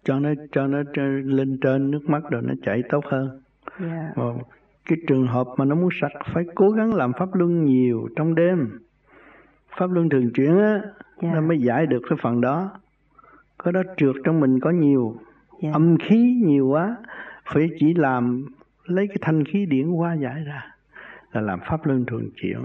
cho nó lên trên, nước mắt rồi nó chảy tốt hơn. Cái trường hợp mà nó muốn sạch phải cố gắng làm pháp luân nhiều trong đêm, pháp luân thường chuyển á, nó mới giải được cái phần đó. Có đó trượt trong mình có nhiều, âm khí nhiều quá, phải chỉ làm lấy cái thanh khí điển hóa giải ra là làm pháp luân thường chuyển.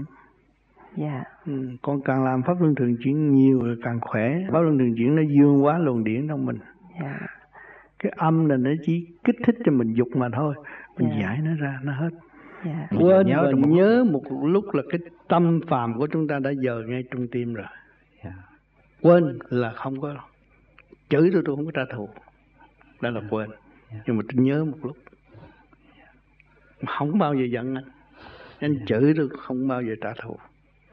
Con càng làm pháp luân thường chuyển nhiều là càng khỏe. Pháp luân thường chuyển nó dương hóa luồng điển trong mình. Cái âm là nó chỉ kích thích cho mình dục mà thôi, mình giải nó ra nó hết. Quên và nhớ một lúc là cái tâm phàm của chúng ta đã dời ngay trung tim rồi. Quên là không có chửi tôi không có trả thù, đó là quên. Nhưng mà tôi nhớ một lúc, không bao giờ giận anh chửi tôi không bao giờ trả thù.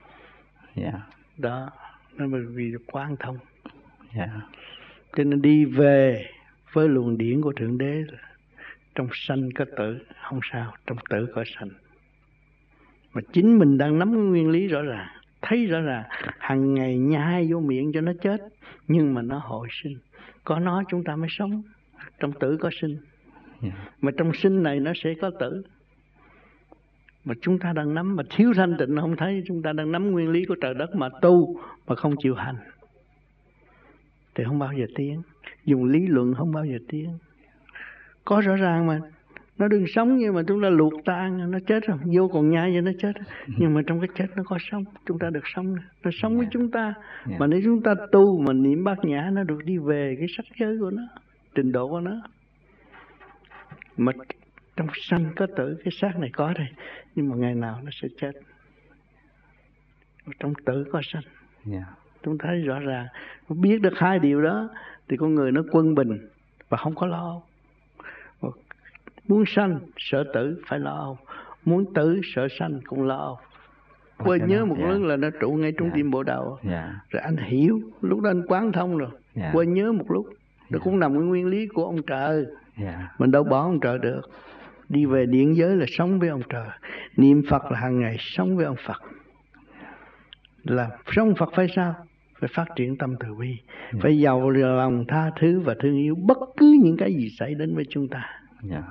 Đó, nó bởi vì quán thông. Cho nên đi về với luồng điển của Thượng Đế, trong sanh có tử, không sao, trong tử có sanh. Mà chính mình đang nắm cái nguyên lý rõ ràng, thấy rõ ràng, hàng ngày nhai vô miệng cho nó chết, nhưng mà nó hồi sinh. Có nó chúng ta mới sống, trong tử có sinh. Mà trong sinh này nó sẽ có tử. Mà chúng ta đang nắm, mà thiếu thanh tịnh không thấy, chúng ta đang nắm nguyên lý của trời đất mà tu, mà không chịu hành, thì không bao giờ tiến. Dùng lý luận không bao giờ tiến. Có rõ ràng mà, nó đừng sống như mà chúng ta luộc tan, nó chết rồi, vô còn nhai cho nó chết. Nhưng mà trong cái chết nó có sống, chúng ta được sống, nó sống với chúng ta. Mà nếu chúng ta tu mà niệm bát nhã, nó được đi về cái sắc giới của nó, trình độ của nó. Mà trong sanh có tử, cái xác này có đây, nhưng mà ngày nào nó sẽ chết. Trong tử có sanh. Chúng thấy rõ ràng, biết được hai điều đó thì con người nó quân bình và không có lo. Muốn sanh sợ tử phải lo, muốn tử sợ sanh cũng lo. Quên nhớ một lúc là nó trụ ngay trong tim bộ đầu. Rồi anh hiểu, lúc đó anh quán thông rồi. Quên nhớ một lúc, nó cũng nằm cái nguyên lý của ông trời. Mình đâu bỏ ông trời được. Đi về điển giới là sống với ông trời. Niệm Phật là hàng ngày sống với ông Phật. Là sống Phật phải sao? Phải phát triển tâm từ bi, phải giàu lòng tha thứ và thương yêu bất cứ những cái gì xảy đến với chúng ta.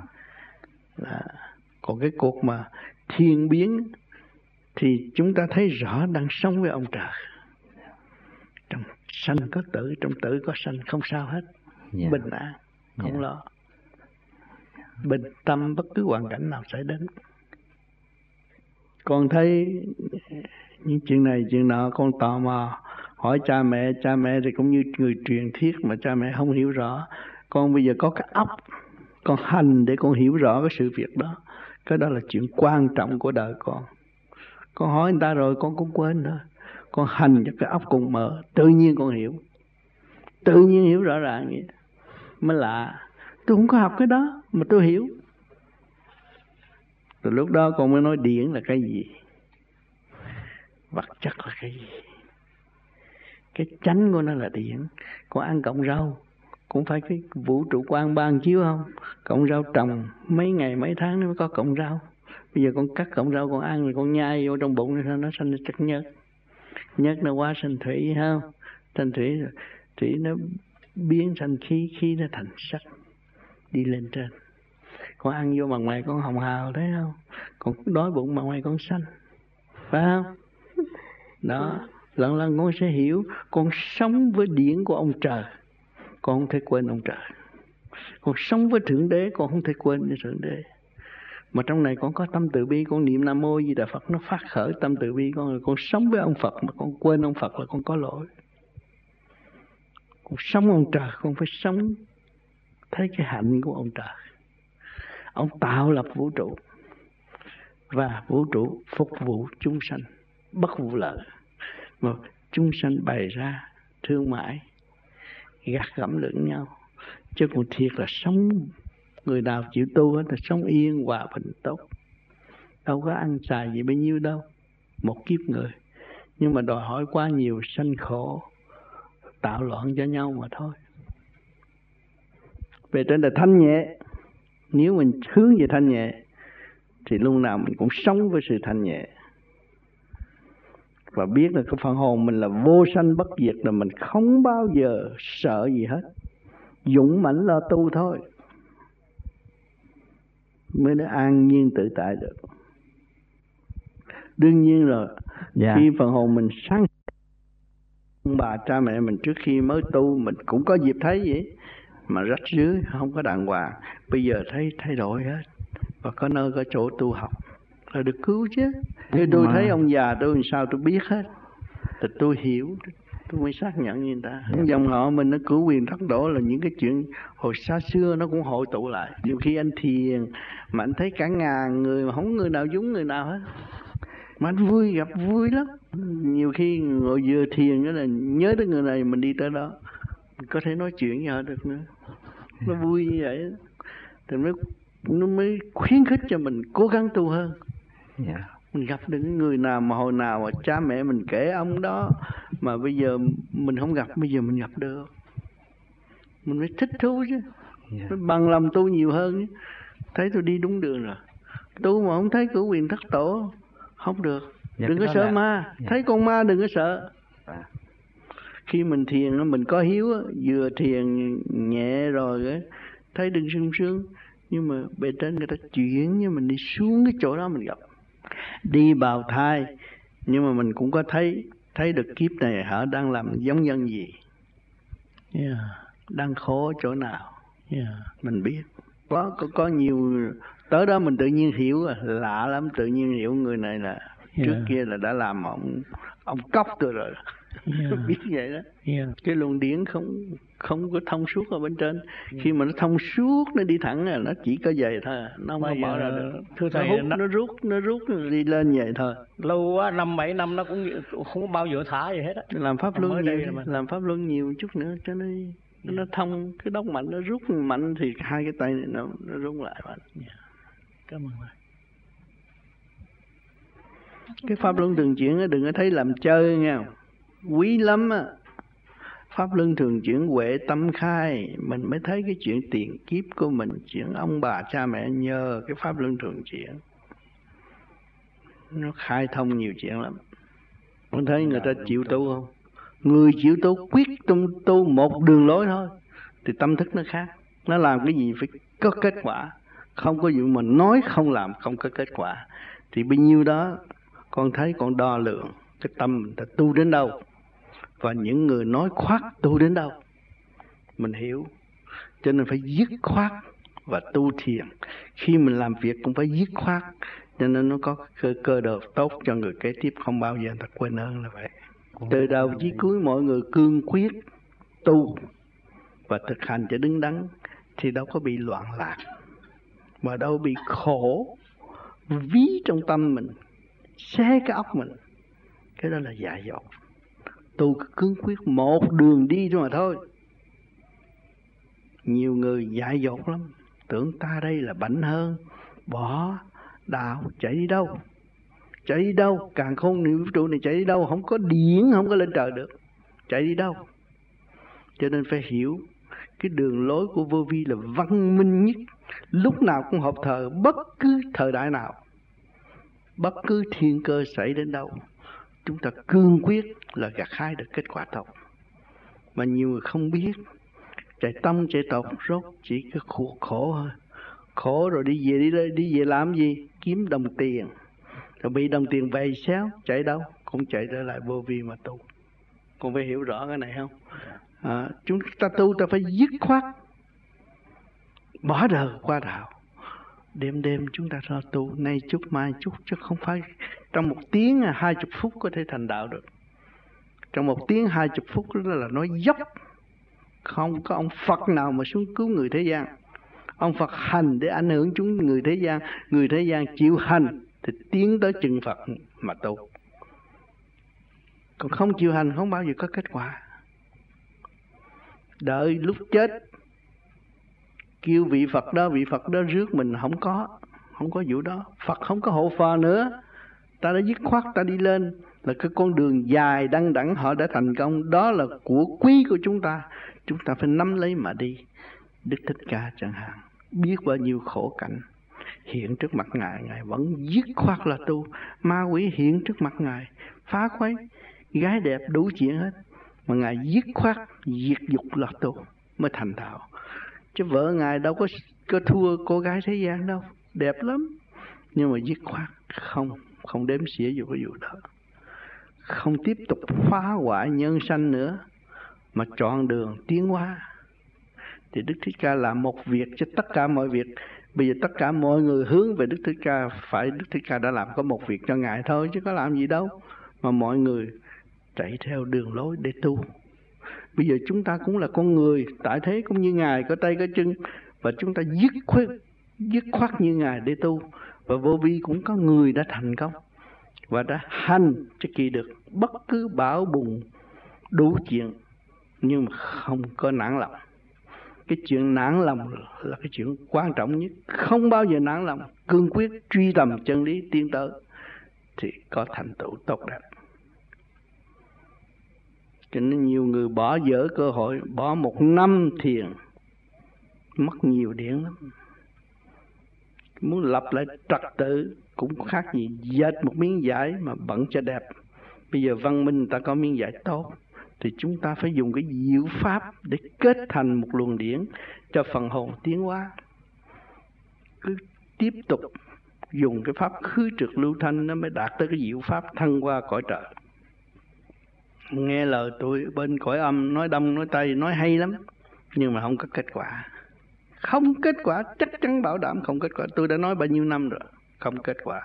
Còn cái cuộc mà thiên biến thì chúng ta thấy rõ đang sống với ông trời. Trong sanh có tử, trong tử có sanh, không sao hết. Bình an, không lo. Bình tâm bất cứ hoàn cảnh nào xảy đến. Con thấy những chuyện này chuyện nọ, con tò mò hỏi cha mẹ thì cũng như người truyền thuyết mà cha mẹ không hiểu rõ. Con bây giờ có cái óc, con hành để con hiểu rõ cái sự việc đó. Cái đó là chuyện quan trọng của đời con. Con hỏi người ta rồi con cũng quên thôi. Con hành cho cái óc con mở, tự nhiên con hiểu. Tự nhiên hiểu rõ ràng vậy. Mới lạ. Tôi không có học cái đó mà tôi hiểu. Từ lúc đó con mới nói điển là cái gì, vật chất là cái gì. Cái chánh của nó là điển. Con ăn cọng rau cũng phải cái vũ trụ quan ban chiếu không? Cọng rau trồng mấy ngày mấy tháng nó mới có cọng rau. Bây giờ con cắt cọng rau con ăn rồi con nhai vô trong bụng nó sanh ra chất nhớt. Nhớt nó hóa thành thủy không? Thành thủy rồi. Thủy nó biến thành khí, khí nó thành sắc, đi lên trên. Con ăn vô mặt mày con hồng hào thấy không? Còn đói bụng mặt mày con xanh, phải không? Đó, lần lần con sẽ hiểu. Con sống với điển của ông trời, con không thể quên ông trời. Con sống với Thượng Đế, con không thể quên với Thượng Đế. Mà trong này con có tâm từ bi, con niệm Nam Mô Di Đà Phật, nó phát khởi tâm từ bi con rồi. Con sống với ông Phật mà con quên ông Phật là con có lỗi. Con sống ông trời, con phải sống thấy cái hạnh của ông trời. Ông tạo lập vũ trụ, và vũ trụ phục vụ chúng sanh, bất vụ lợi. Mà chúng sanh bày ra thương mại, gạt gẫm lẫn nhau. Chứ còn thiệt là sống, người nào chịu tu hết là sống yên hòa bình tốt. Đâu có ăn xài gì bấy nhiêu đâu, một kiếp người. Nhưng mà đòi hỏi quá nhiều, sanh khổ, tạo loạn cho nhau mà thôi. Về trên là thanh nhẹ. Nếu mình hướng về thanh nhẹ thì lúc nào mình cũng sống với sự thanh nhẹ. Và biết là cái phần hồn mình là vô sanh bất diệt, là mình không bao giờ sợ gì hết. dũng mãnh lo tu thôi mới nó an nhiên tự tại được. Đương nhiên rồi, khi phần hồn mình sáng, ông bà cha mẹ mình trước khi mới tu mình cũng có dịp thấy vậy, mà rách rưới không có đàng hoàng. Bây giờ thấy thay đổi hết và có nơi có chỗ tu học là được cứu chứ. Như tôi thấy ông già tôi làm sao tôi biết hết, thì tôi hiểu, tôi mới xác nhận như người ta. Dòng họ mình nó cửu quyền thất đổ là những cái chuyện hồi xa xưa nó cũng hội tụ lại. Nhiều khi anh thiền mà anh thấy cả ngàn người mà không người nào giống người nào hết, mà anh vui, gặp vui lắm. Nhiều khi ngồi vừa thiền đó là nhớ tới người này mình đi tới đó, mình có thể nói chuyện với họ được nữa. Nó vui như vậy đó. Thì nó mới khuyến khích cho mình cố gắng tu hơn. Mình gặp được người nào mà hồi nào mà cha mẹ mình kể ông đó mà bây giờ mình không gặp, bây giờ mình gặp được, mình mới thích thú chứ. Mới bằng lòng tu nhiều hơn. Thấy tôi đi đúng đường rồi. Tu mà không thấy cửu quyền thất tổ không được. Đừng có sợ ma. Thấy con ma đừng có sợ. Khi mình thiền mình có hiếu, vừa thiền nhẹ rồi thấy đừng sung sướng, nhưng mà bề trên người ta chuyển với mình đi xuống cái chỗ đó mình gặp. Đi bào thai, nhưng mà mình cũng có thấy được kiếp này họ đang làm giống nhân gì, đang khổ chỗ nào, mình biết. Có nhiều tới đó mình tự nhiên hiểu, lạ lắm, tự nhiên hiểu người này là trước kia là đã làm ông cóc tôi rồi. Biết vậy đó. Cái luồng điển không có thông suốt ở bên trên. Khi mà nó thông suốt, nó đi thẳng là nó chỉ có vậy thôi, nó không có bỏ ra được. Thưa thầy, nó rút đi lên vậy thôi. Lâu quá 5-7 năm nó cũng không có bao giờ thả gì hết á. Làm pháp luân nhiều, làm pháp luân nhiều chút nữa cho nó thông cái đốc mạnh, nó rút mạnh thì hai cái tay này nó rung lại mạnh. Cảm ơn thầy. Cái pháp luân thường chuyển đừng có thấy làm chơi nha, quý lắm á. Pháp luân thường chuyển huệ tâm khai, mình mới thấy cái chuyện tiền kiếp của mình, chuyện ông bà cha mẹ nhờ cái pháp luân thường chuyển. Nó khai thông nhiều chuyện lắm. Con thấy người ta chịu tu không? Người chịu tu quyết tu một đường lối thôi thì tâm thức nó khác. Nó làm cái gì phải có kết quả. Không có vụ mà nói không làm không có kết quả. Thì bấy nhiêu đó con thấy con đo lượng cái tâm mình ta tu đến đâu, và những người nói khoác tu đến đâu mình hiểu. Cho nên phải dứt khoát và tu thiền. Khi mình làm việc cũng phải dứt khoát, cho nên nó có cơ đồ tốt cho người kế tiếp, không bao giờ người ta quên ơn là vậy. Từ đầu chí cuối mọi người cương quyết tu và thực hành cho đứng đắn thì đâu có bị loạn lạc, mà đâu bị khổ ví trong tâm mình, xé cái óc mình. Cái đó là dại dột. Tu cương quyết một đường đi thôi mà thôi. Nhiều người dại dột lắm, tưởng ta đây là bệnh hơn, bỏ đạo chạy đi đâu? Chạy đi đâu? Càng khôn vũ trụ này chạy đi đâu? Không có điển, không có lên trời được. Chạy đi đâu? Cho nên phải hiểu cái đường lối của vô vi là văn minh nhất, lúc nào cũng hợp thời, bất cứ thời đại nào, bất cứ thiên cơ xảy đến đâu, chúng ta cương quyết là gặt hái được kết quả tốt. Mà nhiều người không biết, chạy tâm chạy tộc rốt chỉ cái khổ thôi. Khổ rồi đi về làm gì? Kiếm đồng tiền. Rồi bị đồng tiền về xéo, chạy đâu? Cũng chạy trở lại vô vi mà tu. Con phải hiểu rõ cái này không? Chúng ta tu ta phải dứt khoát, bỏ đời qua đạo. Đêm chúng ta ra tu, nay chút mai chút, chứ không phải trong 1 tiếng 20 phút có thể thành đạo được. Trong 1 tiếng 20 phút đó là nói dốc. Không có ông Phật nào mà xuống cứu người thế gian. Ông Phật hành để ảnh hưởng chúng người thế gian. Người thế gian chịu hành thì tiến tới chân Phật mà tu. Còn không chịu hành không bao giờ có kết quả. Đợi lúc chết kêu vị Phật đó rước mình, không có vụ đó. Phật không có hộ phò nữa. Ta đã dứt khoát, ta đi lên là cái con đường dài đăng đẳng họ đã thành công. Đó là của quý của chúng ta phải nắm lấy mà đi. Đức Thích Ca chẳng hạn, biết bao nhiêu khổ cảnh hiện trước mặt Ngài, Ngài vẫn dứt khoát là tu. Ma quỷ hiện trước mặt Ngài, phá khuấy, gái đẹp đủ chuyện hết, mà Ngài dứt khoát diệt dục là tu mới thành đạo. Chứ vợ Ngài đâu có thua cô gái thế gian đâu, đẹp lắm. Nhưng mà dứt khoát không đếm xỉa vô cái vụ đó, không tiếp tục phá hoại nhân sanh nữa, mà chọn đường tiến hóa. Thì Đức Thích Ca làm một việc cho tất cả mọi việc. Bây giờ tất cả mọi người hướng về Đức Thích Ca, phải Đức Thích Ca đã làm có một việc cho Ngài thôi, chứ có làm gì đâu. Mà mọi người chạy theo đường lối để tu. Bây giờ chúng ta cũng là con người tại thế cũng như Ngài, có tay có chân, và chúng ta dứt khoát như Ngài để tu. Và vô vi cũng có người đã thành công và đã hành cho kỳ được bất cứ bão bùng đủ chuyện, nhưng mà không có nản lòng. Cái chuyện nản lòng là cái chuyện quan trọng nhất. Không bao giờ nản lòng, cương quyết truy tầm chân lý tiến tới thì có thành tựu tốt đẹp. Cho nên nhiều người bỏ dở cơ hội, bỏ 1 năm thiền mất nhiều điện lắm. Muốn lập lại trật tự cũng khác gì dệt một miếng vải mà bận cho đẹp. Bây giờ văn minh người ta có miếng vải tốt, thì chúng ta phải dùng cái diệu pháp để kết thành một luồng điển cho phần hồn tiến hóa. Cứ tiếp tục dùng cái pháp khứ trượt lưu thanh, nó mới đạt tới cái diệu pháp thăng qua cõi trời. Nghe lời tôi bên cõi âm nói đông nói tây nói hay lắm, nhưng mà không có kết quả. Không kết quả, chắc chắn bảo đảm không kết quả. Tôi đã nói bao nhiêu năm rồi, không kết quả.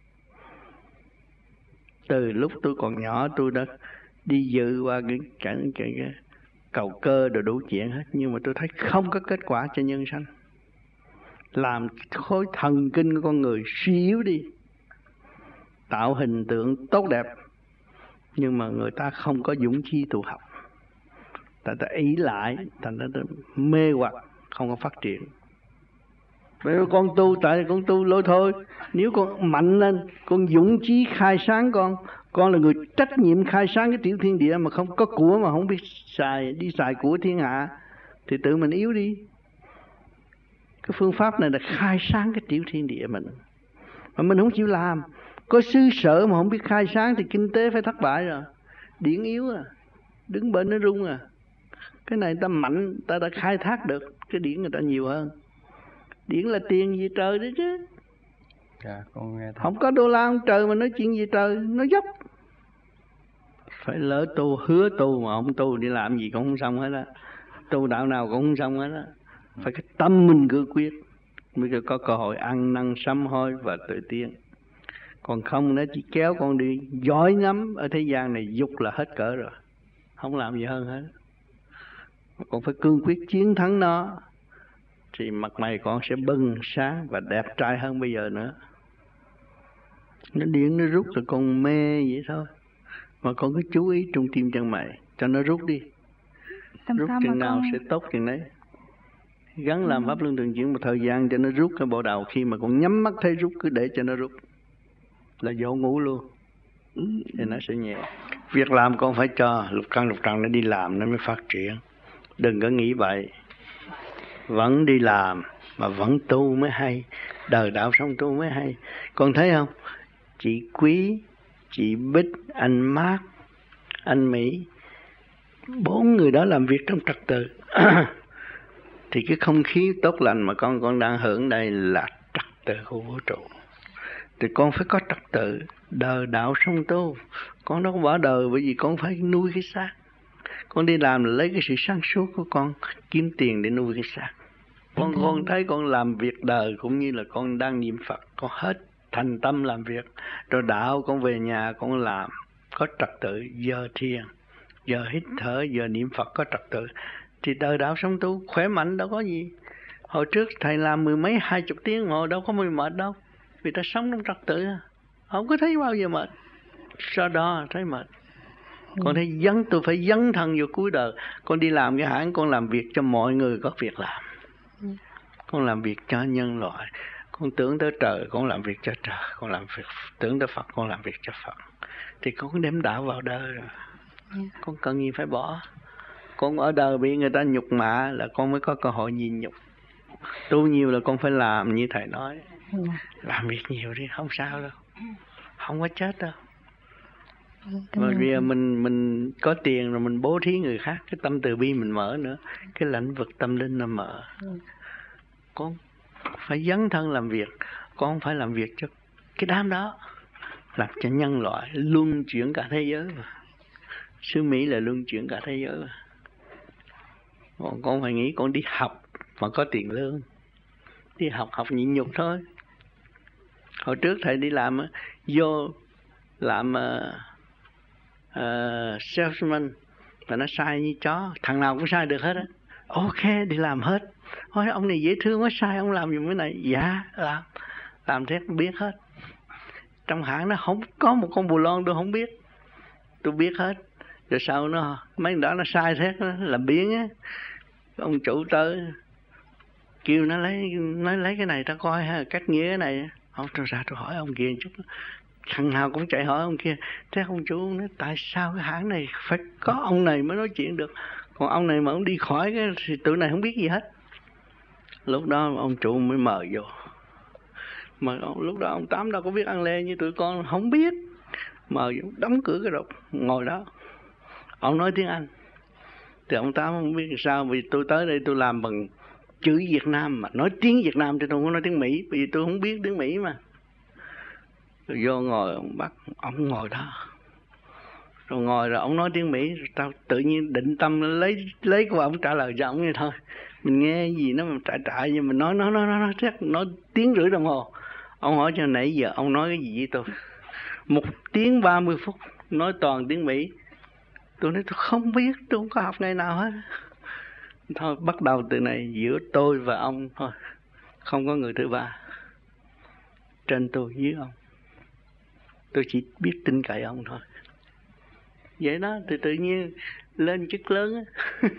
Từ lúc tôi còn nhỏ tôi đã đi dự qua cái cầu cơ rồi đủ chuyện hết, nhưng mà tôi thấy không có kết quả cho nhân sanh. Làm khối thần kinh của con người suy yếu đi, tạo hình tượng tốt đẹp, nhưng mà người ta không có dũng khí tu học. Tại ta ý lại, thành ra mê hoặc, không có phát triển. Bởi vì con tu, tại con tu lôi thôi. Nếu con mạnh lên, con dũng chí khai sáng, con là người trách nhiệm khai sáng cái tiểu thiên địa, mà không có của mà không biết đi xài của thiên hạ, thì tự mình yếu đi. Cái phương pháp này là khai sáng cái tiểu thiên địa mình, mà mình không chịu làm. Có xứ sở mà không biết khai sáng thì kinh tế phải thất bại rồi. Điển yếu à, đứng bên nó rung à. Cái này ta mạnh, ta đã khai thác được, cái điển người ta nhiều hơn. Điển là tiền gì trời đấy chứ. Dạ, con nghe không có đô la ông trời mà nói chuyện gì trời, nó dốc. Phải lỡ tu, hứa tu mà không tu đi làm gì cũng không xong hết á. Tu đạo nào cũng không xong hết á. Phải cái tâm mình cương quyết mới có cơ hội ăn năn sám hối và tự tiến. Còn không nó chỉ kéo con đi dõi ngắm ở thế gian này, dục là hết cỡ rồi, không làm gì hơn hết. Con phải cương quyết chiến thắng nó, thì mặt mày con sẽ bừng sáng và đẹp trai hơn bây giờ nữa. Nó điên nó rút rồi con mê vậy thôi, mà con cứ chú ý trung tim chân mày cho nó rút đi. Rút chừng nào sẽ tốt chừng đấy. Gắng làm pháp luân thường chuyển một thời gian cho nó rút cái bộ đầu. Khi mà con nhắm mắt thấy rút, cứ để cho nó rút là dỗ ngủ luôn, thì nó sẽ nhẹ. Việc làm con phải cho lục căn lục trần nó đi làm nó mới phát triển. Đừng có nghĩ vậy. Vẫn đi làm mà vẫn tu mới hay. Đời đạo sống tu mới hay. Con thấy không? Chị Quý, chị Bích, anh Mát, anh Mỹ, 4 người đó làm việc trong trật tự. Thì cái không khí tốt lành mà con đang hưởng đây là trật tự của vũ trụ. Thì con phải có trật tự. Đời đạo sống tu. Con đâu có bỏ đời, bởi vì con phải nuôi cái xác. Con đi làm là lấy cái sự sáng suốt của con kiếm tiền để nuôi cái xác. Con thấy con làm việc đời cũng như là con đang niệm Phật, con hết thành tâm làm việc. Rồi đạo con về nhà con làm có trật tự, giờ thiền, giờ hít thở, giờ niệm Phật có trật tự. Thì đời đạo sống tu khỏe mạnh đâu có gì. Hồi trước thầy làm 10 mấy 20 tiếng ngồi đâu có mệt đâu, vì ta sống trong trật tự, không có thấy bao giờ mệt. Sau đó thấy mệt. Con thấy tôi phải dấn thân vô cuối đời. Con đi làm cái hãng, con làm việc cho mọi người có việc làm. Con làm việc cho nhân loại. Con tưởng tới trời, con làm việc cho trời. Con làm việc tưởng tới Phật, con làm việc cho Phật. Thì con đem đạo vào đời rồi. Con cần gì phải bỏ. Con ở đời bị người ta nhục mạ là con mới có cơ hội nhìn nhục. Tu nhiều là con phải làm như thầy nói. Làm việc nhiều đi, không sao đâu. Không có chết đâu. Mà bây giờ mình có tiền rồi mình bố thí người khác, cái tâm từ bi mình mở nữa, cái lãnh vực tâm linh nó mở. Con phải dấn thân làm việc, con phải làm việc cho cái đám đó, làm cho nhân loại luân chuyển cả thế giới mà. Sứ Mỹ là luân chuyển cả thế giới mà. Con phải nghĩ con đi học mà có tiền lương, đi học nhịn nhục thôi. Hồi trước thầy đi làm vô làm salesman mà nó sai như chó, thằng nào cũng sai được hết á. Ok, đi làm hết. Thôi ông này dễ thương quá, sai ông làm dùng cái này. Dạ, làm thế biết hết. Trong hãng nó không có một con bù lon tôi không biết, tôi biết hết. Rồi sau nó mấy đó nó sai thế, nó làm biến á. Ông chủ tới kêu nó lấy cái này ta coi ha, cách nghĩa cái này. Ông tôi ra tôi hỏi ông kia chút, thằng nào cũng chạy hỏi ông kia. Thế ông chủ nói tại sao cái hãng này phải có ông này mới nói chuyện được, còn ông này mà ông đi khỏi cái thì tụi này không biết gì hết. Lúc đó ông chủ mới mời vô, mà lúc đó ông Tám đâu có biết ăn lê như tụi con, không biết. Mời vô đóng cửa cái rụp ngồi đó. Ông nói tiếng Anh thì ông Tám không biết sao, vì tôi tới đây tôi làm bằng chữ Việt Nam mà nói tiếng Việt Nam thì tôi không nói tiếng Mỹ, vì tôi không biết tiếng Mỹ mà. Rồi vô ngồi ông bắt ông ngồi đó, rồi ngồi rồi ông nói tiếng Mỹ, rồi tao tự nhiên định tâm lấy của ông trả lời cho ông như thôi. Mình nghe gì nó mà trại nhưng mình nói chắc nói tiếng rưỡi đồng hồ. Ông hỏi cho nãy giờ ông nói cái gì với tôi? 1 tiếng 30 phút nói toàn tiếng Mỹ. Tôi nói tôi không biết, tôi không có học ngày nào hết. Thôi bắt đầu từ này giữa tôi và ông thôi, không có người thứ ba. Trên tôi dưới ông, tôi chỉ biết tin cậy ông thôi. Vậy đó thì tự nhiên lên chức lớn á.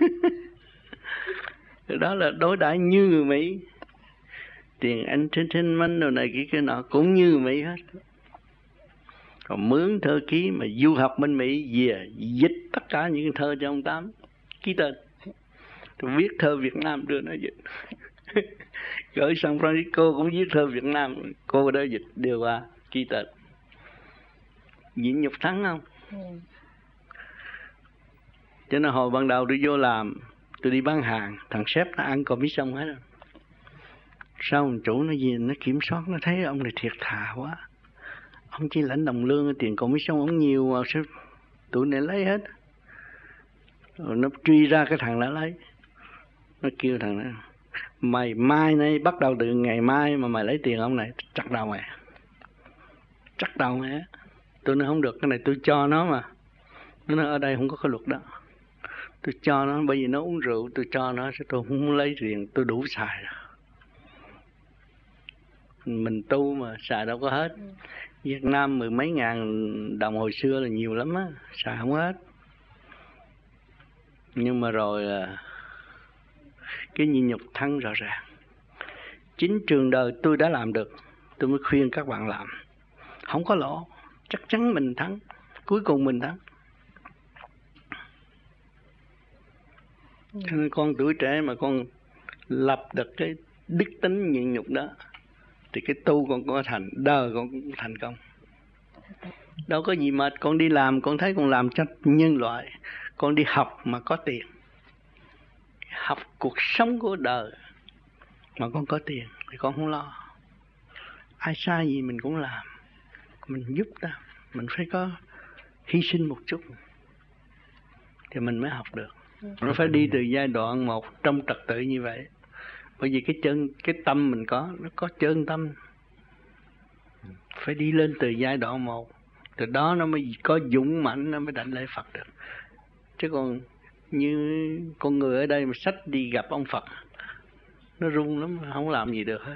Đó là đối đãi như người Mỹ. Tiền entertainment đồ này kia nọ cũng như người Mỹ hết. Còn mướn thơ ký mà du học bên Mỹ về dịch tất cả những thơ cho ông Tám ký tên. Tôi viết thơ Việt Nam đưa nó dịch. Gửi San Francisco cũng viết thơ Việt Nam, cô đó dịch đưa qua ký tên. Nhịn nhục thắng không? Cho nên hồi ban đầu tôi vô làm, tôi đi bán hàng, thằng sếp nó ăn commission hết rồi. Sau ông chủ nó gì, nó kiểm soát, nó thấy ông này thiệt thà quá. Ông chỉ lãnh đồng lương, tiền commission ông nhiều mà sao tụi này lấy hết. Rồi nó truy ra cái thằng đã lấy. Nó kêu thằng đó, mày mai nay bắt đầu từ ngày mai mà mày lấy tiền ông này, chắc đầu mày. Chắc đầu mày. Tôi nói không được, cái này tôi cho nó mà. Nó nói ở đây không có cái luật đó. Tôi cho nó, bởi vì nó uống rượu, tôi cho nó, tôi không lấy tiền, tôi đủ xài rồi. Mình tu mà, xài đâu có hết. Việt Nam 10 mấy ngàn đồng hồi xưa là nhiều lắm á, xài không hết. Nhưng mà rồi cái nhịn nhục thắng rõ ràng. Chính trường đời tôi đã làm được, tôi mới khuyên các bạn làm. Không có lỗ, chắc chắn mình thắng, cuối cùng mình thắng. Cho nên con tuổi trẻ mà con lập được cái đức tính nhịn nhục đó thì cái tu con có thành, đời con cũng thành công. Đâu có gì mệt, con đi làm con thấy con làm cho nhân loại, con đi học mà có tiền, học cuộc sống của đời mà con có tiền thì con không lo. Ai sai gì mình cũng làm, mình giúp ta, mình phải có hy sinh một chút thì mình mới học được. Nó phải đi từ giai đoạn một trong trật tự như vậy. Bởi vì cái tâm mình có, nó có chân tâm. Phải đi lên từ giai đoạn một, từ đó nó mới có dũng mãnh, nó mới đảnh lễ Phật được. Chứ còn như con người ở đây mà xách đi gặp ông Phật, nó run lắm, không làm gì được hết.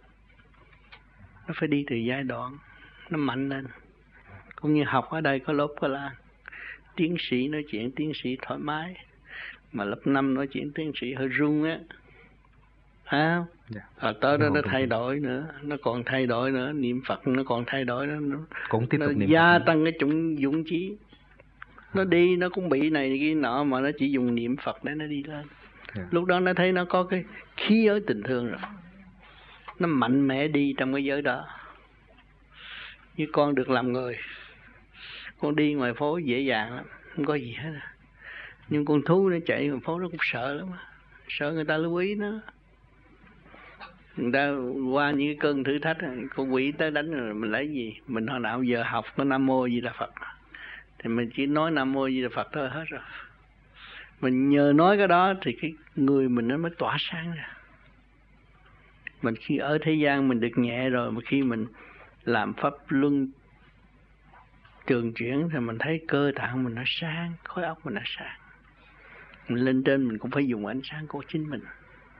Nó phải đi từ giai đoạn, nó mạnh lên. Cũng như học ở đây có lớp có la, tiến sĩ nói chuyện tiến sĩ thoải mái, mà lớp 5 nói chuyện tiến sĩ hơi run á. Phải không? Tới đó nó thay đổi nữa, nó còn thay đổi nữa, niệm Phật nó còn thay đổi nữa, nó cũng tiếp tục nó gia tăng cái dũng chí. Nó đi nó cũng bị này kia nọ mà nó chỉ dùng niệm Phật để nó đi lên. Lúc đó nó thấy nó có cái khí giới tình thương rồi, nó mạnh mẽ đi trong cái giới đó. Như con được làm người, Con đi ngoài phố dễ dàng lắm, không có gì hết. Nhưng con thú nó chạy ngoài phố nó cũng sợ lắm, sợ người ta lưu ý nó. Người ta qua những cái cơn thử thách, con quỷ tới đánh rồi mình lấy gì? Mình hồi nào giờ học có Nam Mô Di Đà Phật, thì mình chỉ nói Nam Mô Di Đà Phật thôi hết rồi. Mình nhờ nói cái đó thì cái người mình nó mới tỏa sáng ra. Mình khi ở thế gian mình được nhẹ rồi, mà khi mình làm pháp luân trường chuyển thì mình thấy cơ tạng mình nó sáng, khối óc mình nó sáng. Mình lên trên mình cũng phải dùng ánh sáng của chính mình.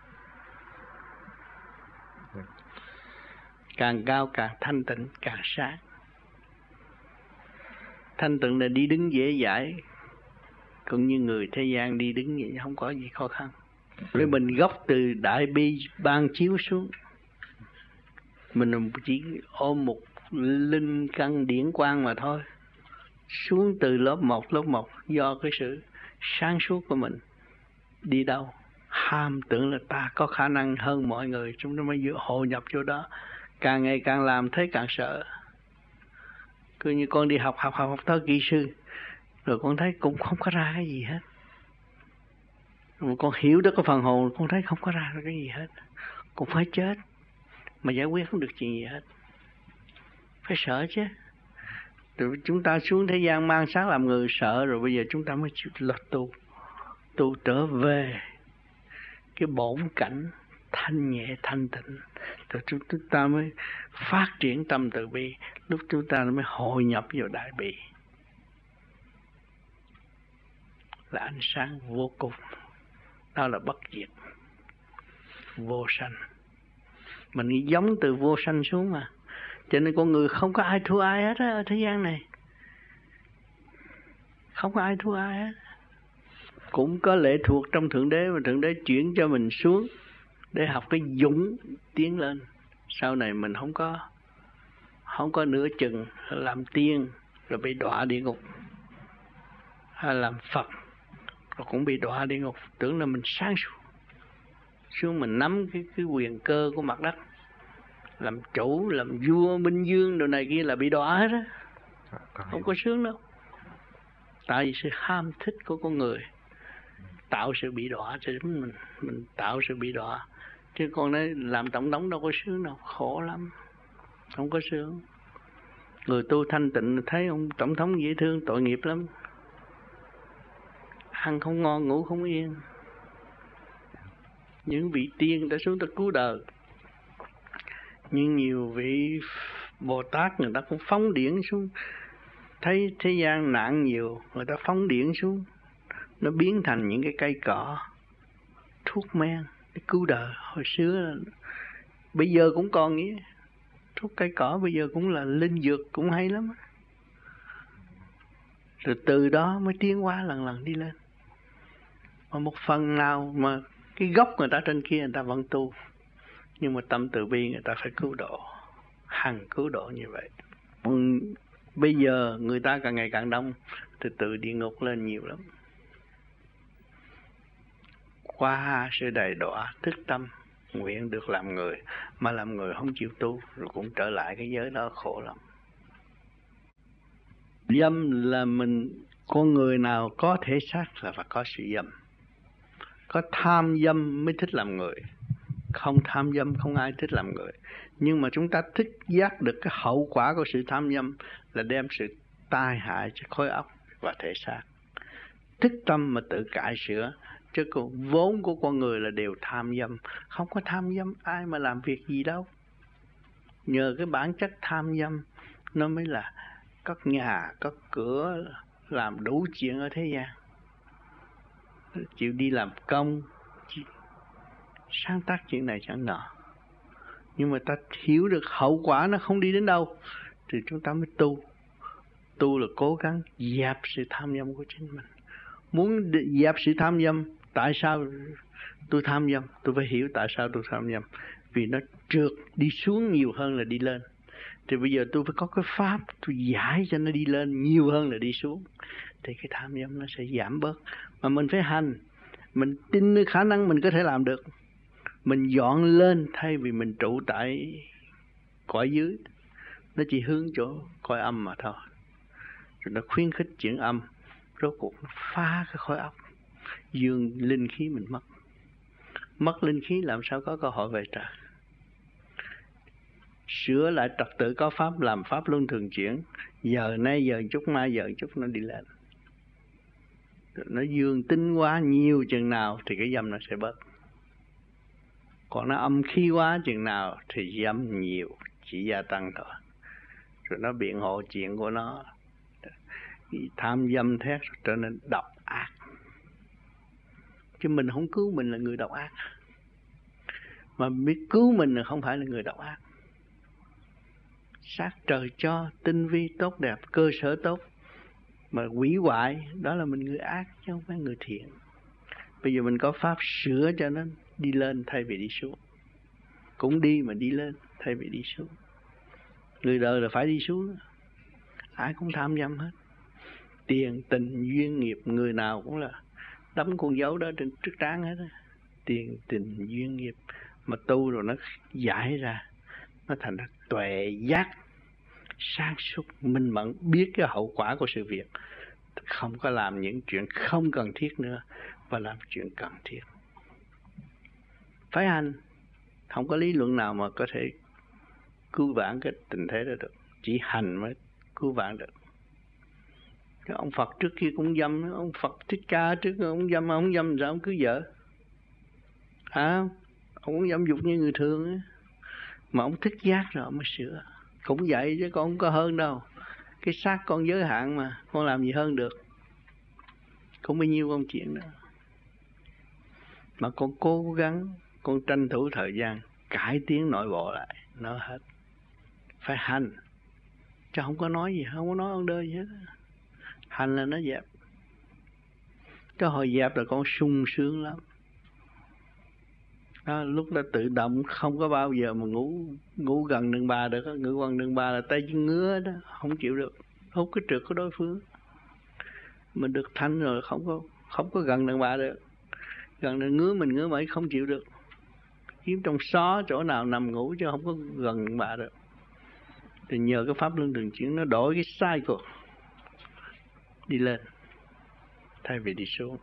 Càng cao càng thanh tịnh, càng sáng. Thanh tịnh là đi đứng dễ dãi, cũng như người thế gian đi đứng vậy không có gì khó khăn. Với mình gốc từ Đại Bi ban chiếu xuống, mình chỉ ôm một linh căn điển quang mà thôi. Xuống từ lớp 1 do cái sự sáng suốt của mình. Đi đâu ham tưởng là ta có khả năng hơn mọi người, chúng ta mới hội nhập vô đó. Càng ngày càng làm thấy càng sợ. Cứ như con đi học tới kỹ sư, rồi con thấy cũng không có ra cái gì hết. Rồi con hiểu được cái phần hồn, con thấy không có ra cái gì hết. Con phải chết mà giải quyết không được chuyện gì hết. Phải sợ chứ. Rồi chúng ta xuống thế gian mang xác làm người sợ, rồi bây giờ chúng ta mới chịu lật tu trở về cái bổn cảnh thanh nhẹ thanh tịnh, rồi chúng ta mới phát triển tâm từ bi. Lúc chúng ta mới hội nhập vào đại bi, là ánh sáng vô cùng. Đó là bất diệt, vô sanh. Mình giống từ vô sanh xuống mà. Cho nên con người không có ai thua ai hết á, ở thế gian này. Không có ai thua ai hết. Cũng có lệ thuộc trong Thượng Đế, mà Thượng Đế chuyển cho mình xuống để học cái dũng tiến lên. Sau này mình không có nửa chừng làm tiên rồi bị đọa địa ngục, hay làm Phật rồi cũng bị đọa địa ngục. Tưởng là mình sáng suốt, xuống mình nắm cái quyền cơ của mặt đất, làm chủ, làm vua, minh vương đồ này kia là bị đọa hết á. Không có sướng đâu. Tại vì sự ham thích của con người tạo sự bị đọa cho mình tạo sự bị đọa. Chứ con nói làm tổng thống đâu có sướng đâu, khổ lắm, không có sướng. Người tu thanh tịnh thấy ông tổng thống dễ thương, tội nghiệp lắm. Ăn không ngon, ngủ không yên. Những vị tiên đã xuống ta cứu đời, nhưng nhiều vị Bồ Tát người ta cũng phóng điển xuống. Thấy thế gian nạn nhiều, người ta phóng điển xuống, nó biến thành những cái cây cỏ, thuốc men để cứu đời. Hồi xưa bây giờ cũng còn nghĩa, thuốc cây cỏ bây giờ cũng là linh dược, cũng hay lắm. Rồi từ đó mới tiến hóa lần đi lên. Mà một phần nào mà cái gốc người ta trên kia người ta vẫn tu, nhưng mà tâm từ bi người ta phải cứu độ, hằng cứu độ như vậy. Bây giờ người ta càng ngày càng đông, thì từ địa ngục lên nhiều lắm. Qua sự đầy đọa thức tâm, nguyện được làm người, mà làm người không chịu tu, rồi cũng trở lại cái giới đó khổ lắm. Dâm là mình, con người nào có thể xác là phải có sự dâm. Có tham dâm mới thích làm người. Không tham dâm không ai thích làm người. Nhưng mà chúng ta thích giác được cái hậu quả của sự tham dâm là đem sự tai hại cho khối óc và thể xác. Thức tâm mà tự cải sửa. Chứ còn vốn của con người là đều tham dâm. Không có tham dâm ai mà làm việc gì đâu. Nhờ cái bản chất tham dâm nó mới là cất nhà, cất cửa, làm đủ chuyện ở thế gian. Chịu đi làm công, sáng tác chuyện này chẳng nọ. Nhưng mà ta hiểu được hậu quả nó không đi đến đâu, thì chúng ta mới tu. Tu là cố gắng dẹp sự tham dâm của chính mình. Muốn dẹp sự tham dâm, tại sao tôi tham dâm? Tôi phải hiểu tại sao tôi tham dâm. Vì nó trượt đi xuống nhiều hơn là đi lên. Thì bây giờ tôi phải có cái pháp, tôi giải cho nó đi lên nhiều hơn là đi xuống. Thì cái tham dâm nó sẽ giảm bớt. Mà mình phải hành. Mình tin nơi khả năng mình có thể làm được. Mình dọn lên thay vì mình trụ tại cõi dưới. Nó chỉ hướng chỗ cõi âm mà thôi. rồi nó khuyến khích chuyển âm, rốt cuộc nó phá cái khối óc, dương linh khí mình mất linh khí làm sao có cơ hội về trời. Sửa lại trật tự có pháp, làm pháp luân thường chuyển, giờ nay giờ chút mai giờ chút nó đi lên. Nó dương tinh quá nhiều chừng nào thì cái dâm nó sẽ bớt. Còn nó âm khí quá chừng nào thì dâm nhiều chỉ gia tăng thôi. Rồi nó biện hộ chuyện của nó, tham dâm thét trở nên độc ác. Chứ mình không cứu mình là người độc ác, mà biết cứu mình là không phải là người độc ác. Sát trời cho, tinh vi tốt đẹp, cơ sở tốt, mà hủy hoại đó là mình người ác chứ không phải người thiện. Bây giờ mình có pháp sửa cho nó đi lên thay vì đi xuống. Cũng đi mà đi lên thay vì đi xuống. Người đời là phải đi xuống. Ai cũng tham dâm hết. Tiền, tình, duyên, nghiệp, người nào cũng là đóng con dấu đó trên trước trán hết. Tiền, tình, duyên, nghiệp. Mà tu rồi nó giải ra, nó thành ra tuệ giác, sáng suốt, minh mẫn, biết cái hậu quả của sự việc, không có làm những chuyện không cần thiết nữa, và làm chuyện cần thiết. Phải hành, không có lý luận nào mà có thể cứu vãn cái tình thế đó được, chỉ hành mới cứu vãn được. Cái ông Phật trước kia cũng dâm, ông Phật Thích Ca trước kia ông dâm, ông dâm sao ông cưới vợ? Ông cũng dâm dục như người thường ấy. Mà ông thức giác rồi ông mới sửa. Cũng vậy chứ con không có hơn đâu. Cái xác con giới hạn mà, con làm gì hơn được. Không bao nhiêu công chuyện đó. Mà con cố gắng, con tranh thủ thời gian cải tiến nội bộ lại, nó hết. Phải hành. Chứ không có nói gì, không có nói ông đơ gì hết. Hành là nó dẹp. Cái hồi dẹp là con sung sướng lắm. Đó, lúc đó tự động không có bao giờ mà ngủ gần đường bà được. Ngủ gần đường bà là tay chân ngứa đó, không chịu được, hút cái trượt của đối phương. Mình được thanh rồi không có gần đường bà được. Gần đường ngứa mình ngứa mãi không chịu được. Kiếm trong xó chỗ nào nằm ngủ chứ không có gần đường bà được. Thì nhờ cái pháp luân thường chuyển nó đổi cái cycle đi lên thay vì đi xuống.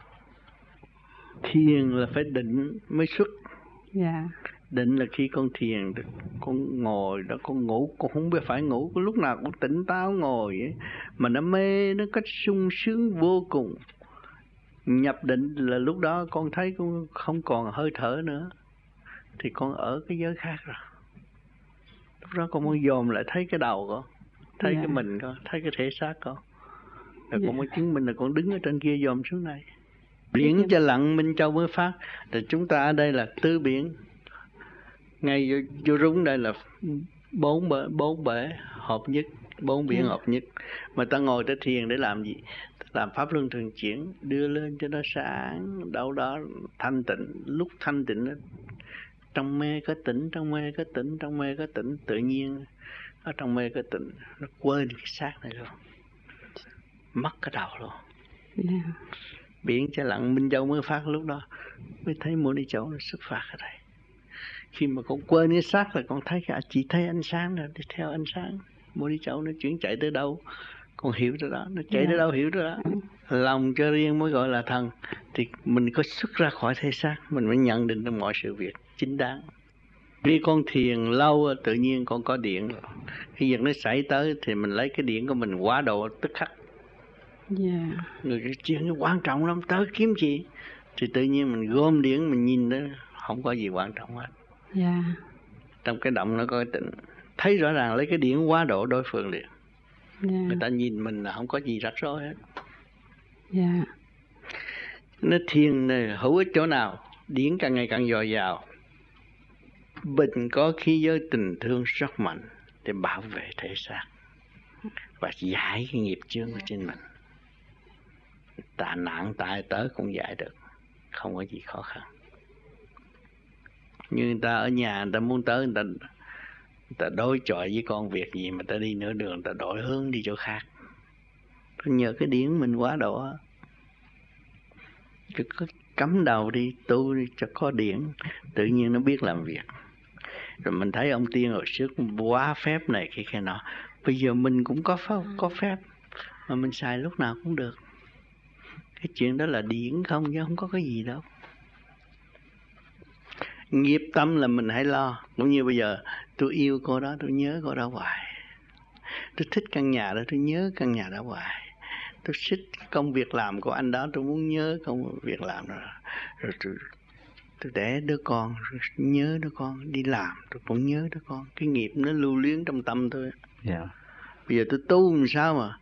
Thiền là phải định mới xuất. Định là khi con thiền được, con ngồi đó, con ngủ, con không biết phải ngủ, lúc nào cũng tỉnh táo ngồi ấy. Mà nó mê, nó cách sung sướng vô cùng. Nhập định là lúc đó con thấy con không còn hơi thở nữa, thì con ở cái giới khác rồi. Lúc đó con muốn dòm lại thấy cái đầu con, thấy cái mình con, thấy cái thể xác con. Rồi con mới chứng minh là con đứng ở trên kia dòm xuống này. Biển cho lặng minh châu mới phát. Thì chúng ta ở đây là tứ biển. Ngay vô rúng đây là bốn bể hợp nhất, bốn biển hợp nhất. Mà ta ngồi ta thiền để làm gì? Làm pháp luân thường chuyển, đưa lên cho nó sáng, đâu đó thanh tịnh. Lúc thanh tịnh trong mê có tỉnh, trong mê có tỉnh, trong mê có tỉnh, tự nhiên ở trong mê có tỉnh, nó quên cái xác này luôn, mất cái đầu luôn. Biển cho lặng minh châu mới phát, lúc đó mới thấy Mô Ni Châu nó xuất phát ở đây. Khi mà con quên cái xác là con thấy chỉ thấy ánh sáng rồi, đi theo ánh sáng. Mô Ni Châu nó chuyển chạy tới đâu con hiểu tới đó, nó chạy tới đâu hiểu tới đó. Lòng cho riêng mới gọi là thần. Thì mình có xuất ra khỏi thể xác, mình mới nhận định được mọi sự việc chính đáng. Vì con thiền lâu tự nhiên con có điện rồi. Khi việc nó xảy tới thì mình lấy cái điện của mình quá độ tức khắc. Người cái chuyện nó quan trọng lắm, tới kiếm gì thì tự nhiên mình gom điện, mình nhìn đó không có gì quan trọng hết. Trong cái động nó có cái tịnh, thấy rõ ràng lấy cái điện quá độ đối phương liền. Người ta nhìn mình là không có gì rắc rối hết. Nó thiền này hữu ích chỗ nào? Điển càng ngày càng dồi dào. Bình có khí giới tình thương rất mạnh để bảo vệ thể xác và giải cái nghiệp chướng của trên mình. Tạ nạn tại tới cũng giải được, không có gì khó khăn. Như người ta ở nhà, người ta muốn tới, người ta đối chọi với con việc gì mà ta đi nửa đường, người ta đổi hướng đi chỗ khác. Nhờ cái điển mình quá độ, cứ cắm đầu đi tu đi cho có điển, tự nhiên nó biết làm việc. Rồi mình thấy ông tiên hồi trước quá phép này kia nọ, bây giờ mình cũng có phép. mà mình xài lúc nào cũng được. Cái chuyện đó là điển không chứ không có cái gì đâu. Nghiệp tâm là mình hãy lo. Cũng như bây giờ tôi yêu cô đó, tôi nhớ cô đó hoài. Tôi thích căn nhà đó, tôi nhớ căn nhà đó hoài. Tôi thích công việc làm của anh đó, tôi muốn nhớ công việc làm đó. Rồi tôi đẻ đứa con, nhớ đứa con, đi làm tôi cũng nhớ đứa con. Cái nghiệp nó lưu luyến trong tâm tôi. Dạ. Bây giờ tôi tu làm sao mà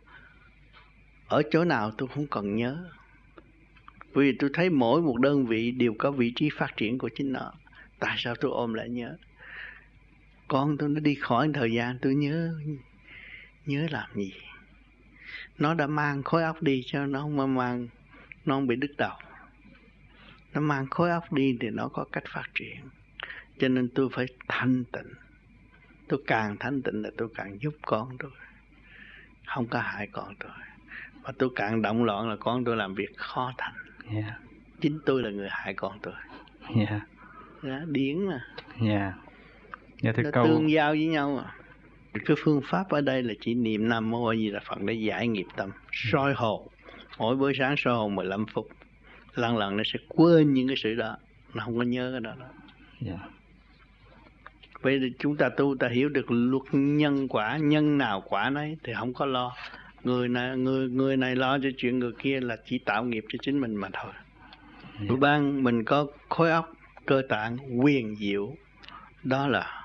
ở chỗ nào tôi không cần nhớ. Bởi vì tôi thấy mỗi một đơn vị đều có vị trí phát triển của chính nó. Tại sao tôi ôm lại nhớ? Con tôi nó đi khỏi thời gian, tôi nhớ làm gì? Nó đã mang khối óc đi cho nó không mang, nó không bị đứt đầu. Nó mang khối óc đi thì nó có cách phát triển. Cho nên tôi phải thanh tịnh. Tôi càng thanh tịnh là tôi càng giúp con tôi, không có hại con tôi. Và tôi càng động loạn là con tôi làm việc khó thành. Yeah. Chính tôi là người hại con tôi. Yeah. Đó, điển mà. Yeah. Yeah, Nó tương giao với nhau mà. Cái phương pháp ở đây là chỉ niệm Nam Mô A Di Đà Phật để giải nghiệp tâm, soi hồn. Mỗi buổi sáng soi hồn 15 phút. Lần lần nó sẽ quên những cái sự đó, nó không có nhớ cái đó. Yeah. Vậy thì chúng ta tu, ta hiểu được luật nhân quả, nhân nào quả nấy thì không có lo. Người này lo cho chuyện người kia là chỉ tạo nghiệp cho chính mình mà thôi. Yeah. Ban mình có khối óc, cơ tạng quyền diệu, đó là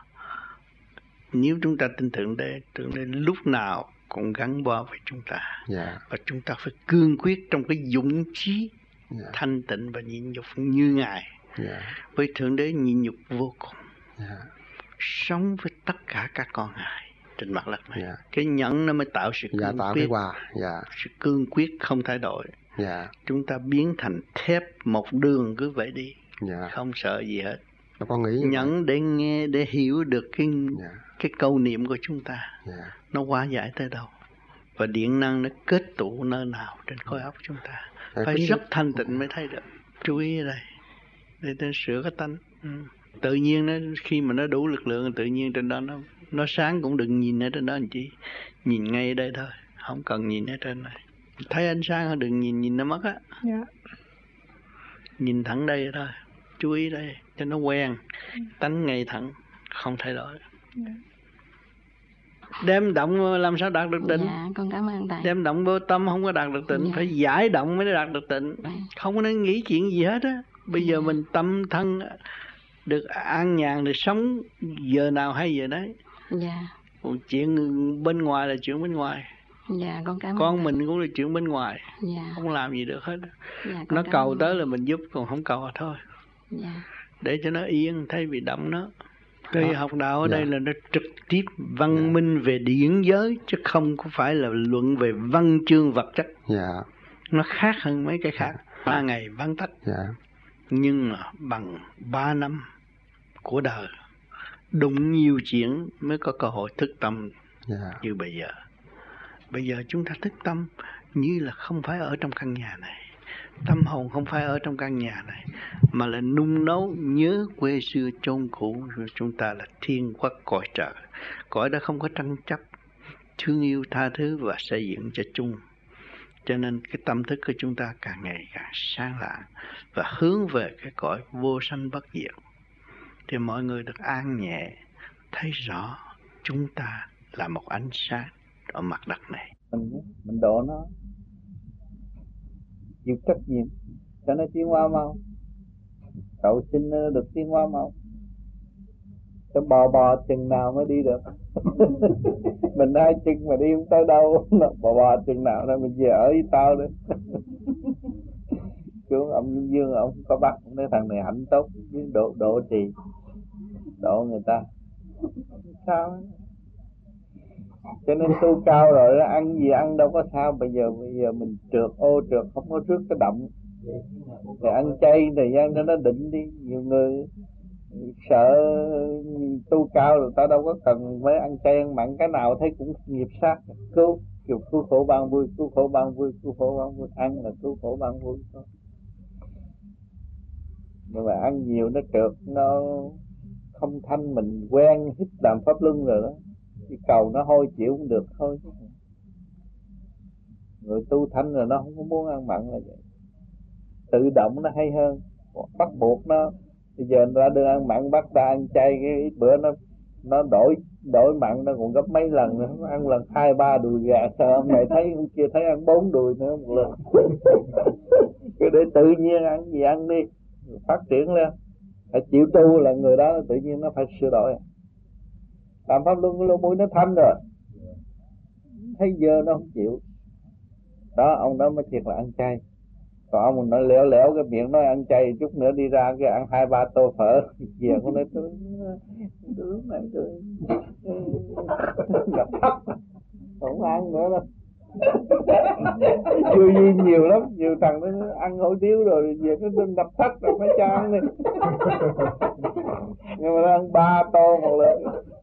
nếu chúng ta tin Thượng Đế lúc nào cũng gắn bó với chúng ta. Yeah. Và chúng ta phải cương quyết trong cái dũng chí Yeah. thanh tịnh và nhịn nhục như Ngài. Yeah. Với Thượng Đế nhịn nhục vô cùng. Yeah. Sống với tất cả các con Ngài trên mặt đất này. Yeah. Cái nhẫn nó mới tạo sự Yeah, cương tạo quyết. cái hòa. Yeah. Sự cương quyết không thay đổi. Yeah. Chúng ta biến thành thép một đường cứ vậy đi. Yeah. Không sợ gì hết. Nó có nghĩ nhẫn để nghe, để hiểu được cái câu niệm của chúng ta. Yeah. Nó hóa giải tới đâu. Và điện năng nó kết tụ nơi nào trên khối óc chúng ta. Phải rất thanh tịnh mới thấy được. Chú ý ở đây để tên sửa cái tánh. Tự nhiên nó khi mà nó đủ lực lượng, tự nhiên trên đó nó sáng cũng đừng nhìn ở trên đó làm chi. Nhìn ngay ở đây thôi, không cần nhìn ở trên này. Thấy ánh sáng đừng nhìn nó mất á. Dạ. Nhìn thẳng đây thôi. Chú ý đây cho nó quen. Tánh ngay thẳng, không thay đổi. Dạ. Đem động làm sao đạt được tịnh? Dạ, con cảm ơn thầy. Đem động vô tâm không có đạt được tịnh. Dạ. Phải giải động mới đạt được tịnh. Dạ. Không có nên nghĩ chuyện gì hết á. Bây giờ mình tâm thân được an nhàn, được sống giờ nào hay giờ đấy. Dạ. Chuyện bên ngoài là chuyện bên ngoài. Dạ, con cảm ơn. Con mình cũng là chuyện bên ngoài. Dạ. Không làm gì được hết. Dạ, nó cầu tới là mình giúp, còn không cầu thôi. Dạ. Để cho nó yên, thay vì động nó. Cái học đạo ở đây là nó trực tiếp văn minh về điển giới, chứ không có phải là luận về văn chương vật chất. Nó khác hơn mấy cái khác. 3 ngày vắng tắt. Nhưng mà bằng 3 năm của đời, đụng nhiều chuyện mới có cơ hội thức tâm như bây giờ. Bây giờ chúng ta thức tâm như là không phải ở trong căn nhà này. Tâm hồn không phải ở trong căn nhà này, mà là nung nấu nhớ quê xưa chôn cũ. Chúng ta là thiên quốc cõi trời. Cõi đó không có tranh chấp, thương yêu tha thứ và xây dựng cho chung. Cho nên cái tâm thức của chúng ta càng ngày càng sáng lạng và hướng về cái cõi vô sanh bất diệt. Thì mọi người được an nhẹ, thấy rõ chúng ta là một ánh sáng ở mặt đất này. Mình độ nó, chịu trách nhiệm cho nó tiến hóa mau, cậu xin được tiến hóa mau. Cho bò chừng nào mới đi được. Mình 2 chân mà đi không tới đâu. Bò chừng nào đó mình về ở với tao nữa. Chú ông Dương ông có bắt nói thằng này hạnh tốt, độ trì, độ người ta sao? Cho nên tu cao rồi ăn gì ăn đâu có sao. Bây giờ mình trượt không có rước cái động thì ăn chay thời gian cho nó định đi. Nhiều người sợ tu cao rồi ta đâu có cần mới ăn chay ăn mặn, cái nào thấy cũng nghiệp sát. Cứu khổ ban vui, cứu khổ ban vui, cứu khổ ban vui. Ăn là cứu khổ ban vui thôi. Nhưng mà ăn nhiều nó trượt, nó không thanh, mình quen hít làm pháp luân rồi đó. Đi cầu nó hôi chịu cũng được thôi. Người tu thanh rồi nó không có muốn ăn mặn là vậy. Tự động nó hay hơn. Bắt buộc nó, bây giờ người ta đưa ăn mặn bắt ta ăn chay, cái ít bữa nó đổi mặn nó còn gấp mấy lần nữa. Nó ăn lần 2-3 đùi gà, sao ông này thấy ông kia thấy ăn 4 đùi nữa một lần. Cứ để tự nhiên ăn gì ăn đi, phát triển lên. Phải chịu tu là người đó tự nhiên nó phải sửa đổi. Làm pháp luân cái lỗ mũi nó thanh rồi, thấy giờ nó không chịu đó, ông đó mới thiệt là ăn chay. Còn ông nó lẻo lẻo cái miệng nói ăn chay, chút nữa đi ra cái ăn 2-3 tô phở về con nói tôi này tôi gặp thấp không ăn nữa đâu. Chưa gì nhiều lắm, nhiều thằng nó ăn hủ tiếu rồi về cái đinh đập thắt rồi mới cho ăn đi. Nhưng mà nó ăn 3 tô một lần.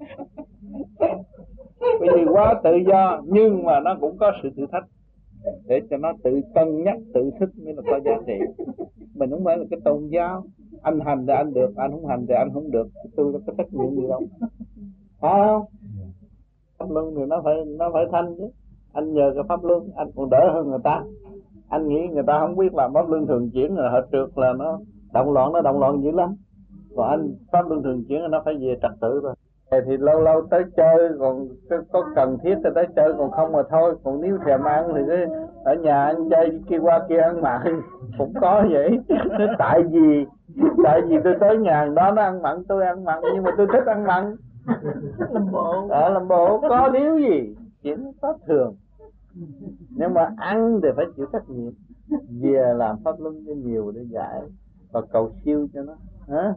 Bởi vì quá tự do, nhưng mà nó cũng có sự thử thách để cho nó tự cân nhắc, tự thức mới là có giá trị. Mình không phải là cái tôn giáo, anh hành thì anh được, anh không hành thì anh không được. Tôi có trách nhiệm gì đâu, phải không? Pháp luân thì nó phải thanh chứ. Anh nhờ cái pháp luân anh còn đỡ hơn người ta. Anh nghĩ người ta không biết làm pháp luân thường chuyển rồi hết trượt là nó động loạn dữ lắm. Còn anh pháp luân thường chuyển nó phải về trật tự rồi. Thì lâu lâu tới chơi, còn có cần thiết thì tới chơi, còn không mà thôi. Còn nếu thèm ăn thì cứ ở nhà ăn chay, kia qua kia ăn mặn cũng có vậy. Tại vì tôi tới nhà đó nó ăn mặn, tôi ăn mặn, nhưng mà tôi thích ăn mặn. Làm bộ có thiếu gì, chuyện có thường. Nhưng mà ăn thì phải chịu trách nhiệm. Về làm pháp luân cho nhiều để giải và cầu siêu cho nó. Hả?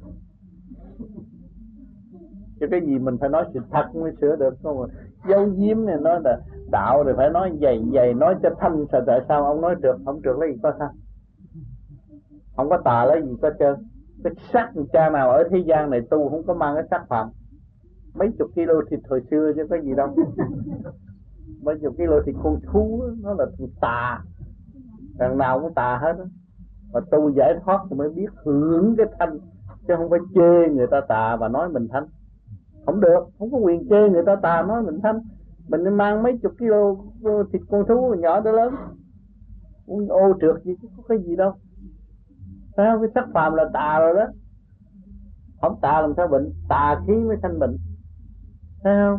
Chứ cái gì mình phải nói sự thật mới sửa được. Không mà dấu diếm này nói là đạo thì phải nói dày nói cho thanh. Sao tại sao ông nói trượt, không trượt lấy gì có sao? Không có tà lấy gì có trơn. Cái sắc cha nào ở thế gian này tu không có mang cái sắc phạm. Mấy chục kilo thịt hồi xưa chứ có gì đâu. Mấy chục kilo thịt con thú nó là tà. Đằng nào cũng tà hết á. Mà tu giải thoát thì mới biết hưởng cái thanh, chứ không phải chê người ta tà và nói mình thanh. Không được, không có quyền chê người ta tà nói mình thanh. Mình mang mấy chục kilo thịt con thú nhỏ tới lớn, ô trượt gì chứ có cái gì đâu. Sao cái sắc phàm là tà rồi đó. Không tà làm sao bệnh, tà khí mới sanh bệnh. Thấy không?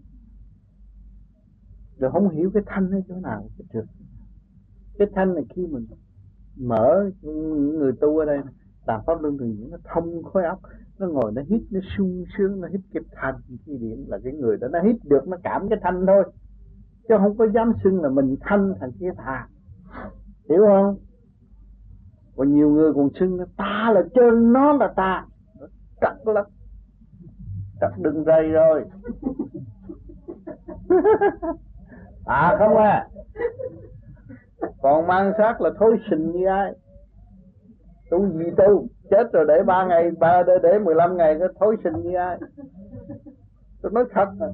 Rồi không hiểu cái thanh ở chỗ nào cái trượt. Cái thanh này khi mình mở, những người tu ở đây làm pháp luân thường chuyển, nó thông khối óc, nó ngồi nó hít, nó sung sướng, nó hít cái thanh cái điện, là cái người đó nó hít được, nó cảm cái thanh thôi, chứ không có dám xưng là mình thanh thằng kia tà, hiểu không? Còn nhiều người còn xưng là ta là chân, nó là ta, trật lắm, trật đừng rầy rồi. Không à. Còn mang xác là thối sình như ai. Tu gì tu, chết rồi để 3 ngày, để 15 ngày nó thối sình như ai. Tôi nói thật à.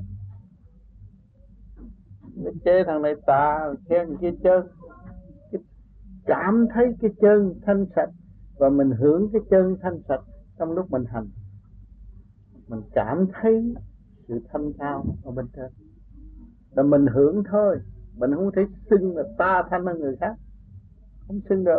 Nó chê thằng này tà, khen thằng kia trơn. Cảm thấy cái chân thanh sạch và mình hưởng cái chân thanh sạch trong lúc mình hành. Mình cảm thấy sự thanh cao ở bên trên. Là mình hưởng thôi. Mình không thể xưng là ta thanh hơn người khác. Không xưng được.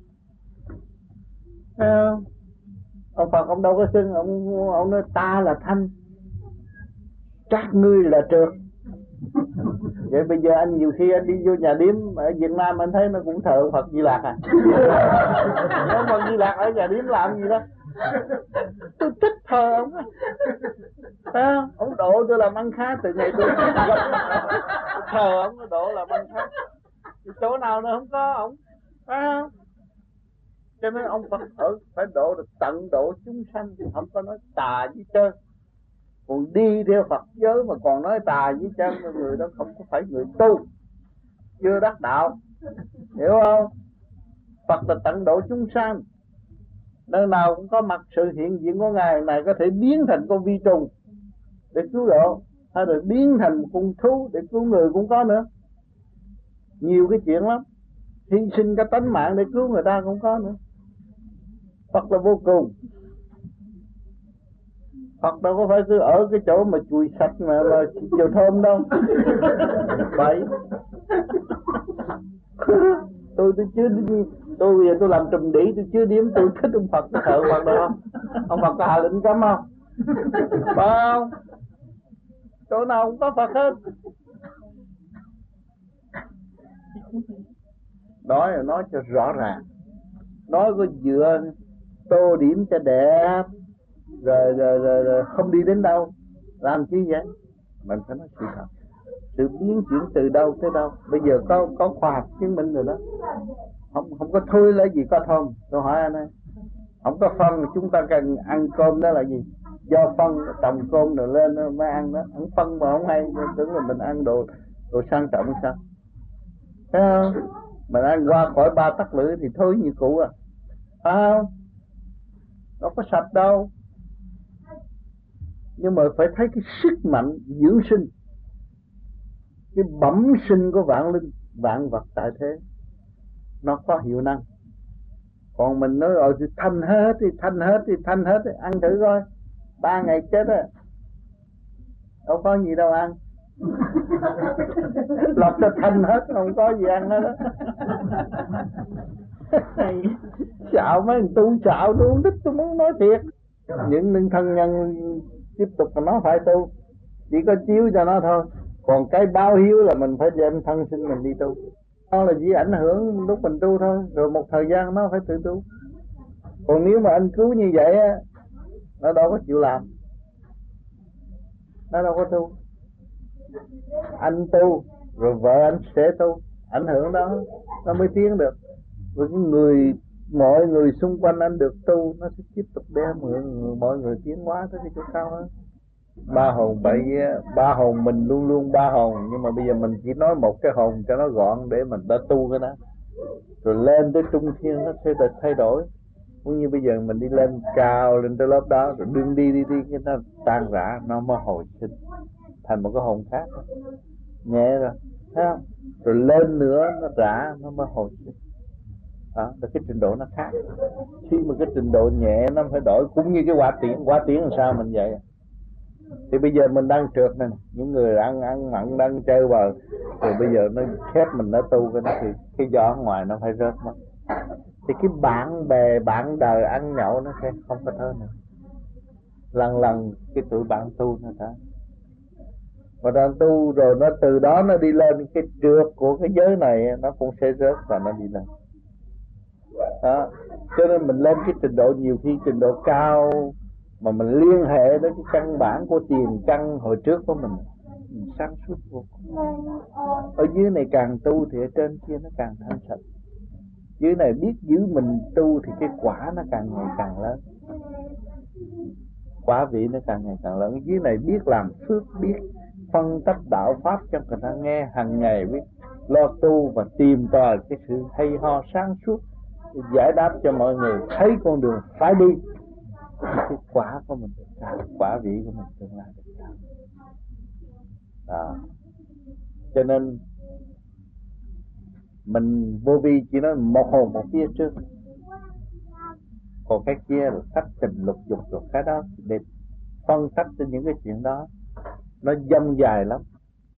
Ông Phật ông đâu có xưng. Ông nói ta là thanh, các ngươi là trượt. Vậy bây giờ anh nhiều khi anh đi vô nhà điếm ở Việt Nam anh thấy nó cũng thờ Phật Di Lạc à. Ông Phật Di Lạc ở nhà điếm làm gì đó. Tôi thích thờ ông á. Ông độ tôi làm ăn khá từ ngày tôi thờ ông, độ làm ăn khá. Chỗ nào nó không có ông, phải không? Cho nên ông Phật phải độ được tận độ chúng sanh, không có nói tà với trơn. Còn đi theo Phật giới mà còn nói tà với trơn, người đó không có phải người tu, chưa đắc đạo, hiểu không? Phật là tận độ chúng sanh, nơi nào cũng có mặt sự hiện diện của Ngài này, có thể biến thành con vi trùng để cứu độ, hay là biến thành một con thú để cứu người cũng có nữa. Nhiều cái chuyện lắm, hy sinh cả tánh mạng để cứu người ta cũng có nữa. Phật là vô cùng. Phật đâu có phải cứ ở cái chỗ mà chùi sạch mà chiều thơm đâu. Vậy tôi chưa đi, tôi bây giờ tôi làm trùm đĩ, tôi chưa điếm, tôi thích ông Phật, tôi thờ ông Phật được không? Ông Phật có hạ lệnh cấm không? Phải không? Chỗ nào cũng có Phật hết. Nói cho rõ ràng, nói có dựa tô điểm cho đẹp rồi không đi đến đâu, làm chi vậy? Mình phải nói sự thật. Sự biến chuyển từ đâu tới đâu, bây giờ có khoa học chứng minh rồi đó. Không có thui là gì có thơm. Tôi hỏi anh ấy, không có phân, chúng ta cần ăn cơm đó là gì? Do phân trồng cơm rồi lên mới ăn đó. Ăn phân mà không hay, tưởng là mình ăn đồ sang trọng sao? Thấy không? Mình ăn qua khỏi 3 tắc lưỡi thì thối như cũ à. Phải không? Nó có sạch đâu. Nhưng mà phải thấy cái sức mạnh dưỡng sinh, cái bẩm sinh của vạn linh, vạn vật tại thế, nó có hiệu năng. Còn mình nói rồi thì thanh hết thì ăn thử coi, 3 ngày chết á, đâu có gì đâu ăn. Lọc cho thanh hết, không có gì ăn hết đó. Xạo mấy thằng tu xạo, tôi không thích, tôi muốn nói thiệt. Những thân nhân tiếp tục mà nó phải tu, chỉ có chiếu cho nó thôi. Còn cái báo hiếu là mình phải đem thân sinh mình đi tu. Nó là chỉ ảnh hưởng lúc mình tu thôi, rồi một thời gian nó phải tự tu. Còn nếu mà anh cứu như vậy á, nó đâu có chịu làm, nó đâu có tu. Anh tu rồi vợ anh sẽ tu, ảnh hưởng đó nó mới tiến được. Rồi cái mọi người xung quanh anh được tu, nó sẽ tiếp tục đem mọi người tiến hóa tới cái chỗ cao hơn. Ba hồn bảy vía, ba hồn mình luôn luôn ba hồn, nhưng mà bây giờ mình chỉ nói một cái hồn cho nó gọn để mình đã tu cái đó. Rồi lên tới trung thiên nó sẽ thay đổi. Cũng như bây giờ mình đi lên cao lên tới lớp đó, rồi đương đi cái nó tan rã, nó mới hồi sinh thành một cái hồn khác đó. Nhẹ rồi, thấy không? Rồi lên nữa nó rã, nó mới hồi sinh. Đó, cái trình độ nó khác. Khi mà cái trình độ nhẹ nó phải đổi, cũng như cái quả tiễn làm sao mình vậy. Thì bây giờ mình đang trượt này, những người ăn mặn đang chơi bờ, rồi bây giờ nó khép mình đã tu cái đó thì cái gió ngoài nó phải rớt mất. Thì cái bạn bè bạn đời ăn nhậu nó sẽ không có thơ nữa. Lần cái tụi bạn tu nó đó, mà đang tu rồi nó từ đó nó đi lên, cái trượt của cái giới này nó cũng sẽ rớt và nó đi lên đó. Cho nên mình lên cái trình độ, nhiều khi trình độ cao mà mình liên hệ đến cái căn bản của tiền căn hồi trước của mình sáng suốt vô cùng. Ở dưới này càng tu thì ở trên kia nó càng thanh sạch. Dưới này biết giữ mình tu thì cái quả nó càng ngày càng lớn, quả vị nó càng ngày càng lớn. Dưới này biết làm phước, biết phân tích đạo pháp cho người ta nghe hàng ngày, biết lo tu và tìm tòi cái sự hay ho sáng suốt, giải đáp cho mọi người thấy con đường phải đi. Cái quả của mình được cao, quả vị của mình tương lai được cao đó. Cho nên mình vô vi chỉ nói một hồn một vía trước, còn cái kia là tách tình lục dục rồi cái đó để phân tách cho những cái chuyện đó nó dông dài lắm.